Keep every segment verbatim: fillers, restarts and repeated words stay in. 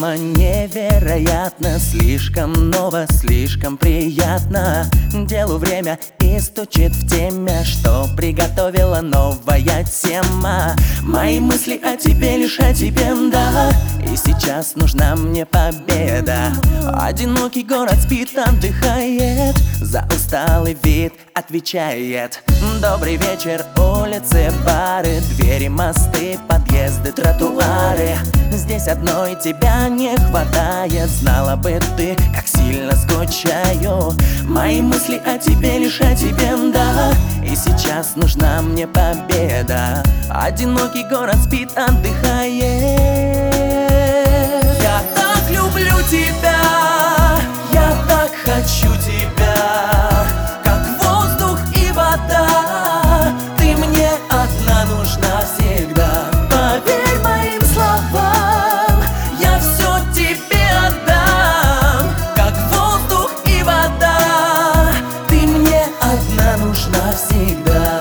Мама, невероятно, слишком ново, слишком приятно. Делу время и стучит в теме, что приготовила новая тема. Мои мысли о тебе, лишь о тебе, да. И сейчас нужна мне победа. Одинокий город спит, отдыхает, за усталый вид отвечает. Добрый вечер, улицы, бары, двери, мосты, подъезды, тротуары. Здесь одной тебя не хватает, знала бы ты, как сильно скучаю. Мои мысли о тебе, лишь о тебе, да. И сейчас нужна мне победа. Одинокий город спит, отдыхает. Я так люблю тебя, я так хочу тебя, как воздух и вода. Ты мне одна нужна всегда. Поверь моим словам, я все тебе отдам, как воздух и вода. Ты мне одна нужна всегда.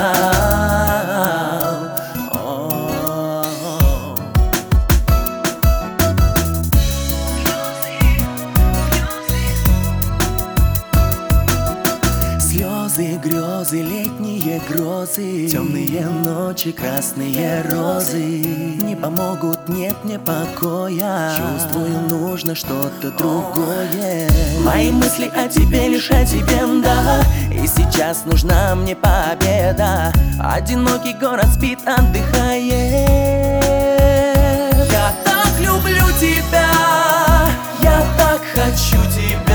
Слезы, грезы, летние грозы, темные ночи, красные розы не помогут, нет мне покоя. Чувствую, нужно что-то другое. Мои мысли о тебе, лишь о тебе, да. И сейчас нужна мне победа. Одинокий город спит, отдыхает. Я так люблю тебя, я так хочу тебя.